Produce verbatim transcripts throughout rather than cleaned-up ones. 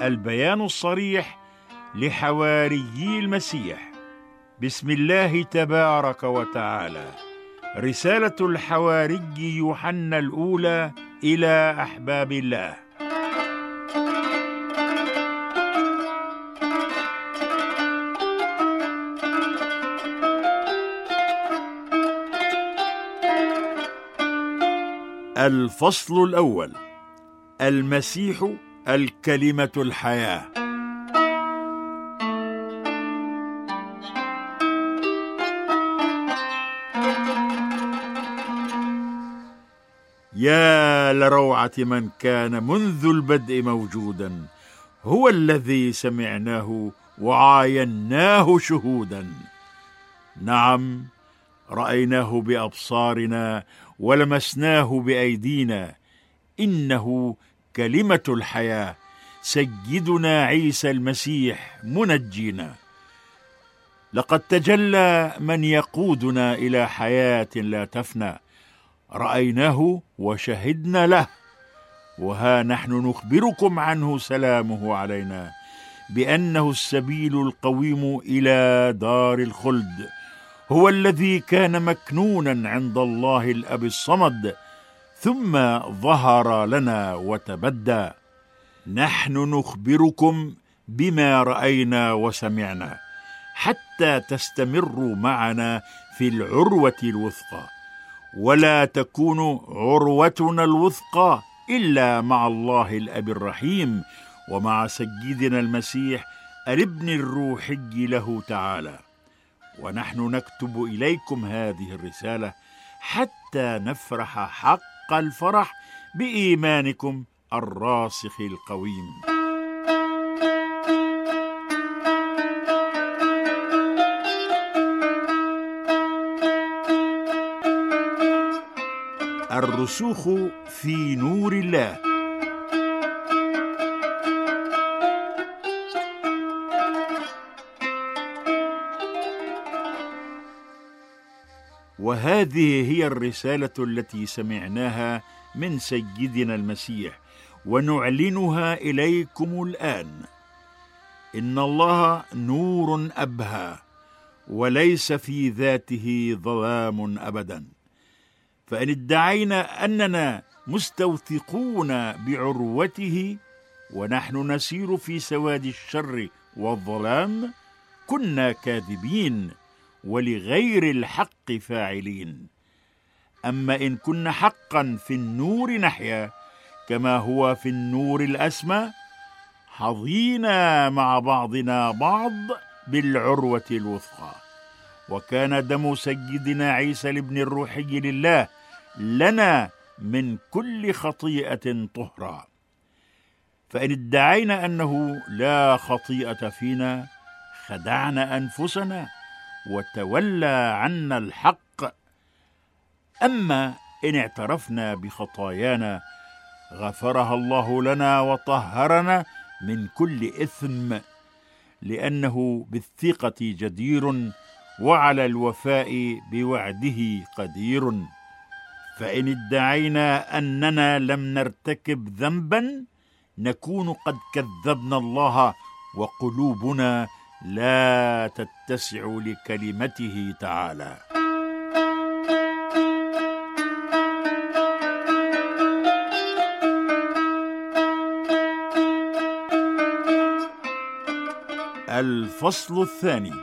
البيان الصريح لحواريي المسيح. بسم الله تبارك وتعالى. رسالة الحواري يوحنا الأولى إلى أحباب الله. الفصل الأول: المسيح الكلمة الحياة. يا لروعة من كان منذ البدء موجودا، هو الذي سمعناه وعايناه شهودا. نعم، رأيناه بأبصارنا ولمسناه بأيدينا. إنه كلمة الحياة، سيدنا عيسى المسيح منجينا. لقد تجلى من يقودنا إلى حياة لا تفنى، رأيناه وشهدنا له، وها نحن نخبركم عنه سلامه علينا، بأنه السبيل القويم إلى دار الخلد. هو الذي كان مكنونا عند الله الأب الصمد، ثم ظهر لنا وتبدى. نحن نخبركم بما رأينا وسمعنا، حتى تستمروا معنا في العروة الوثقى. ولا تكون عروتنا الوثقى إلا مع الله الأب الرحيم، ومع سيدنا المسيح الابن الروحي له تعالى. ونحن نكتب إليكم هذه الرسالة حتى نفرح حق الفرح بإيمانكم الراسخ القويم. الرسوخ في نور الله. وهذه هي الرسالة التي سمعناها من سيدنا المسيح ونعلنها إليكم الآن: إن الله نور أبهى، وليس في ذاته ظلام أبدا. فإن ادعينا أننا مستوثقون بعروته ونحن نسير في سواد الشر والظلام، كنا كاذبين ولغير الحق فاعلين. أما إن كنا حقا في النور نحيا كما هو في النور الأسمى، حظينا مع بعضنا بعض بالعروة الوثقى. وكان دم سيدنا عيسى الابن الروحي لله لنا من كل خطيئة طهرا. فإن ادعينا أنه لا خطيئة فينا، خدعنا أنفسنا وتولى عنا الحق. أما إن اعترفنا بخطايانا، غفرها الله لنا وطهرنا من كل إثم، لأنه بالثقة جدير وعلى الوفاء بوعده قدير. فإن ادعينا أننا لم نرتكب ذنبا، نكون قد كذبنا الله، وقلوبنا لا تتسع لكلمته تعالى. الفصل الثاني: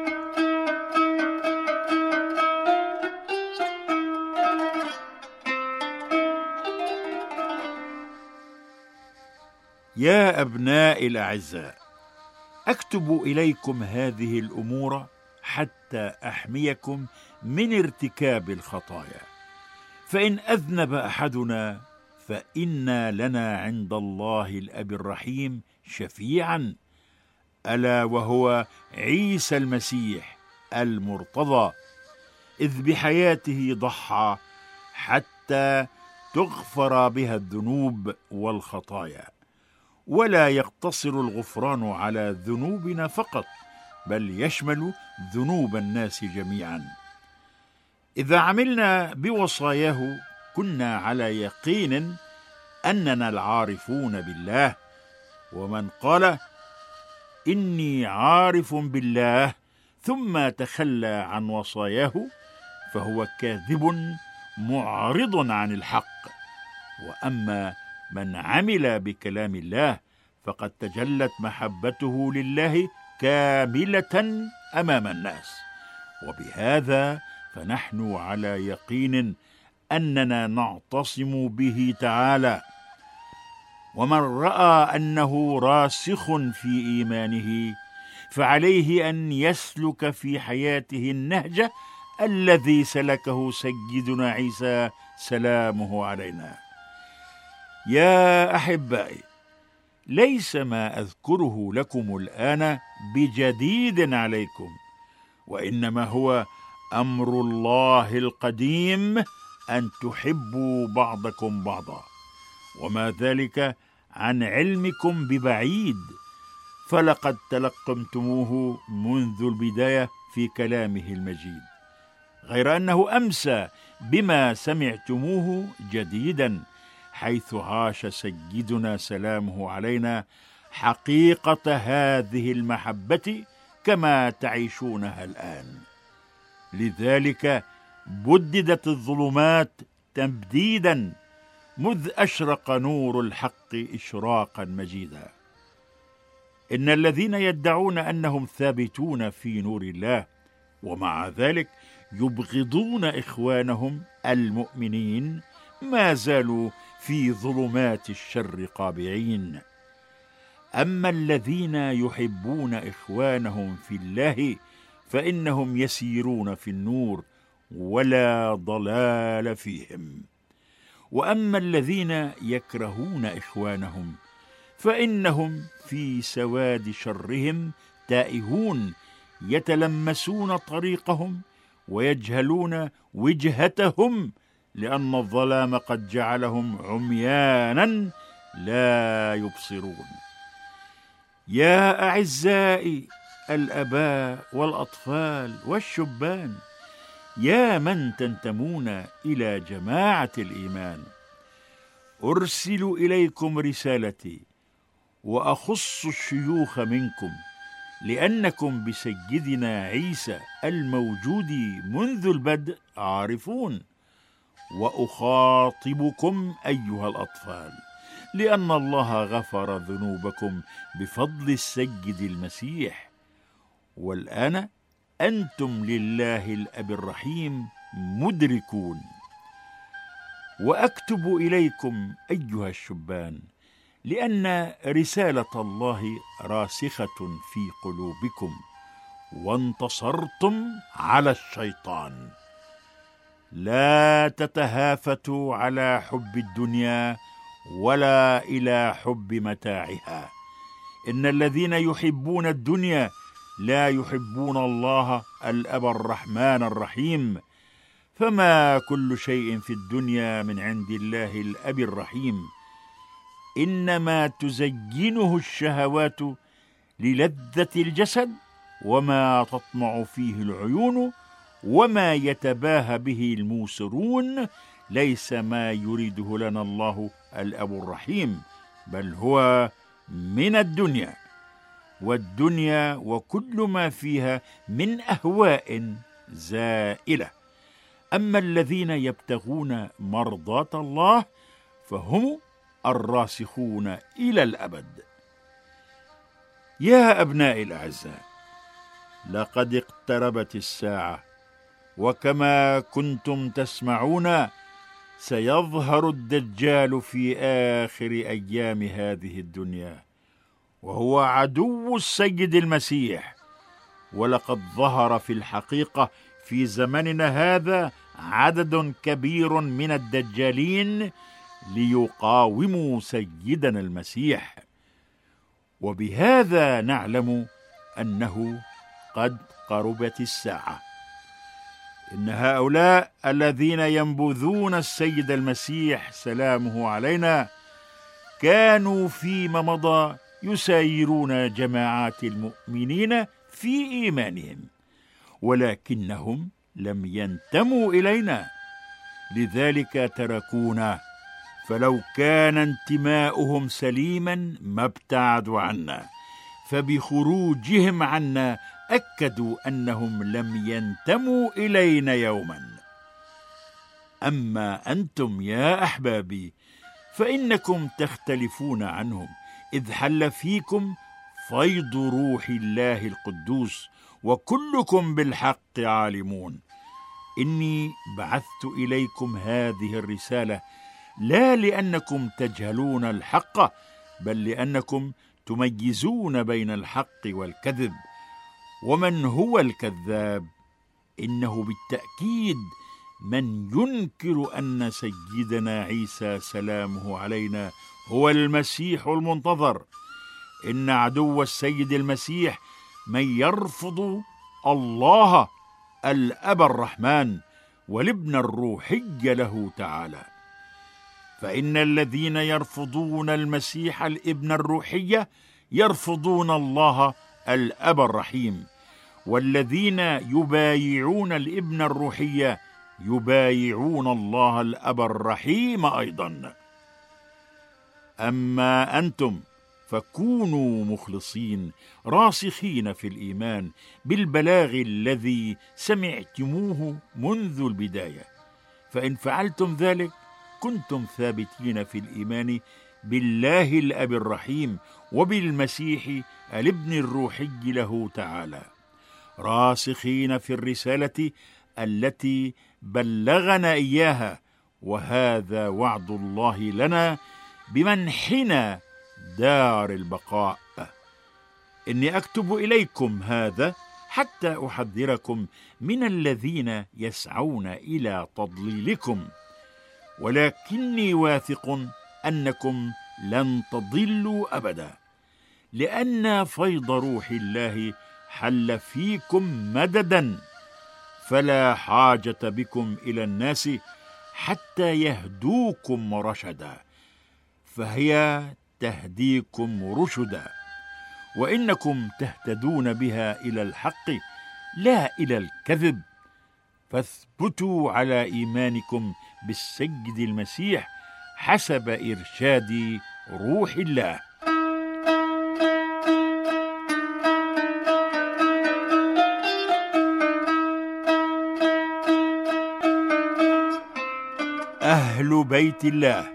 يا أبناء الأعزاء، أكتب إليكم هذه الأمور حتى أحميكم من ارتكاب الخطايا. فإن أذنب أحدنا، فإن لنا عند الله الأب الرحيم شفيعا، ألا وهو عيسى المسيح المرتضى، إذ بحياته ضحى حتى تغفر بها الذنوب والخطايا. ولا يقتصر الغفران على ذنوبنا فقط، بل يشمل ذنوب الناس جميعا. إذا عملنا بوصاياه كنا على يقين أننا العارفون بالله، ومن قال إني عارف بالله ثم تخلى عن وصاياه فهو كاذب معرض عن الحق. وأما من عمل بكلام الله فقد تجلت محبته لله كاملة أمام الناس. وبهذا فنحن على يقين أننا نعتصم به تعالى. ومن رأى أنه راسخ في إيمانه فعليه أن يسلك في حياته النهج الذي سلكه سيدنا عيسى سلامه علينا. يا أحبائي، ليس ما أذكره لكم الآن بجديد عليكم، وإنما هو أمر الله القديم أن تحبوا بعضكم بعضا، وما ذلك عن علمكم ببعيد، فلقد تلقمتموه منذ البداية في كلامه المجيد، غير أنه أمسى بما سمعتموه جديدا، حيث عاش سيدنا سلامه علينا حقيقة هذه المحبة كما تعيشونها الآن. لذلك بددت الظلمات تبديدا مذ أشرق نور الحق إشراقا مجيدا. إن الذين يدعون أنهم ثابتون في نور الله ومع ذلك يبغضون إخوانهم المؤمنين ما زالوا في ظلمات الشر قابعين. أما الذين يحبون إخوانهم في الله فإنهم يسيرون في النور ولا ضلال فيهم. وأما الذين يكرهون إخوانهم فإنهم في سواد شرهم تائهون، يتلمسون طريقهم ويجهلون وجهتهم، لأن الظلام قد جعلهم عميانا لا يبصرون. يا أعزائي الآباء والأطفال والشبان، يا من تنتمون إلى جماعة الإيمان، أرسل إليكم رسالتي وأخص الشيوخ منكم، لأنكم بسيدنا عيسى الموجود منذ البدء عارفون. وأخاطبكم أيها الأطفال، لأن الله غفر ذنوبكم بفضل السيد المسيح، والآن أنتم لله الأب الرحيم مدركون. وأكتب إليكم أيها الشبان لأن رسالة الله راسخة في قلوبكم، وانتصرتم على الشيطان. لا تتهافتوا على حب الدنيا ولا إلى حب متاعها. إن الذين يحبون الدنيا لا يحبون الله الأب الرحمن الرحيم، فما كل شيء في الدنيا من عند الله الأب الرحيم، إنما تزينه الشهوات للذة الجسد، وما تطمع فيه العيون، وما يتباهى به الموسرون، ليس ما يريده لنا الله الأب الرحيم، بل هو من الدنيا، والدنيا وكل ما فيها من أهواء زائلة. أما الذين يبتغون مرضاة الله فهم الراسخون إلى الأبد. يا أبنائي الأعزاء، لقد اقتربت الساعة، وكما كنتم تسمعون سيظهر الدجال في آخر أيام هذه الدنيا، وهو عدو السيد المسيح. ولقد ظهر في الحقيقة في زمننا هذا عدد كبير من الدجالين ليقاوموا سيدنا المسيح، وبهذا نعلم أنه قد قربت الساعة. إن هؤلاء الذين ينبذون السيد المسيح سلامه علينا كانوا فيما مضى يسايرون جماعات المؤمنين في إيمانهم، ولكنهم لم ينتموا إلينا، لذلك تركونا فلو كان انتماؤهم سليما ما ابتعدوا عنا، فبخروجهم عنا أكدوا أنهم لم ينتموا إلينا يوما. أما أنتم يا أحبابي فإنكم تختلفون عنهم، إذ حل فيكم فيض روح الله القدوس، وكلكم بالحق عالمون. إني بعثت إليكم هذه الرسالة لا لأنكم تجهلون الحق، بل لأنكم تميزون بين الحق والكذب. ومن هو الكذاب؟ إنه بالتأكيد من ينكر أن سيدنا عيسى سلامه علينا هو المسيح المنتظر. إن عدو السيد المسيح من يرفض الله الأب الرحمن والابن الروحي له تعالى. فإن الذين يرفضون المسيح الابن الروحي يرفضون الله الأب الرحيم، والذين يبايعون الابن الروحي يبايعون الله الأب الرحيم أيضا. أما أنتم فكونوا مخلصين راسخين في الإيمان بالبلاغ الذي سمعتموه منذ البداية، فإن فعلتم ذلك كنتم ثابتين في الإيمان بالله الأب الرحيم وبالمسيح الابن الروحي له تعالى، راسخين في الرسالة التي بلغنا إياها، وهذا وعد الله لنا بمنحنا دار البقاء. إني أكتب إليكم هذا حتى أحذركم من الذين يسعون إلى تضليلكم، ولكني واثق أنكم لن تضلوا أبدا، لأن فيض روح الله حل فيكم مددا، فلا حاجة بكم إلى الناس حتى يهدوكم رشدا، فهي تهديكم رشدا، وإنكم تهتدون بها إلى الحق لا إلى الكذب. فاثبتوا على إيمانكم بالسيد المسيح حسب إرشاد روح الله. أهل بيت الله.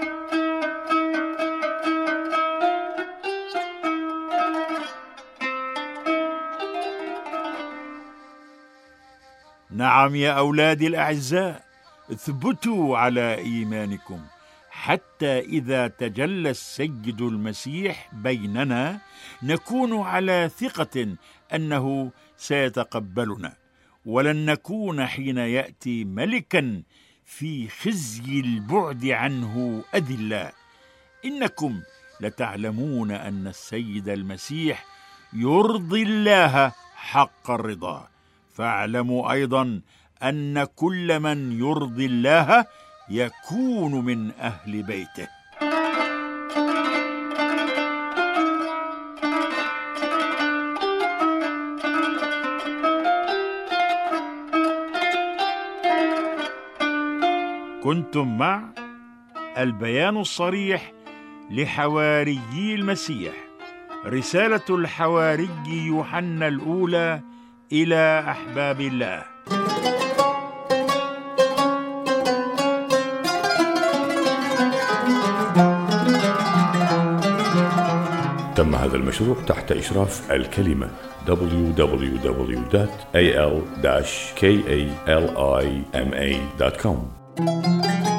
نعم يا أولادي الأعزاء، اثبتوا على إيمانكم حتى إذا تجلى السيد المسيح بيننا نكون على ثقة أنه سيتقبلنا، ولن نكون حين يأتي ملكا في خزي البعد عنه أذلاء. إنكم لتعلمون أن السيد المسيح يرضي الله حق الرضا، فاعلموا أيضا أن كل من يرضي الله يكون من أهل بيته. كنتم مع البيان الصريح لحواريي المسيح، رسالة الحواري يوحنا الأولى إلى أحباب الله. تم هذا المشروع تحت إشراف الكلمة دبليو دبليو دبليو دوت إيه إل كاليما دوت كوم.